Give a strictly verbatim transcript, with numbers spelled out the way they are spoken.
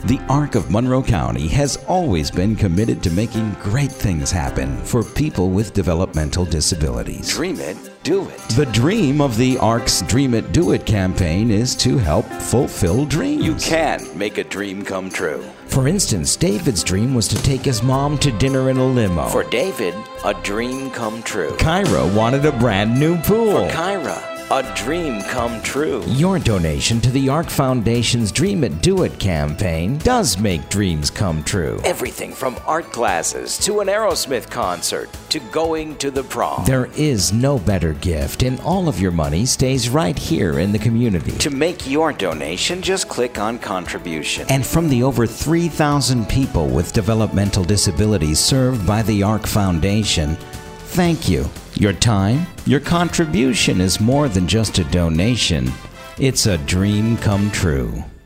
The Arc of Monroe County has always been committed to making great things happen for people with developmental disabilities. Dream it, do it. The dream of the Arc's Dream It, Do It campaign is to help fulfill dreams. You can make a dream come true. For instance, David's dream was to take his mom to dinner in a limo. For David, a dream come true. Kyra wanted a brand new pool. For Kyra, a dream come true. Your donation to the Arc Foundation's Dream It, Do It campaign does make dreams come true. Everything from art classes to an Aerosmith concert to going to the prom. There is no better gift, and all of your money stays right here in the community. To make your donation, just click on contribution. And from the over three thousand people with developmental disabilities served by the Arc Foundation, thank you. Your time, your contribution is more than just a donation. It's a dream come true.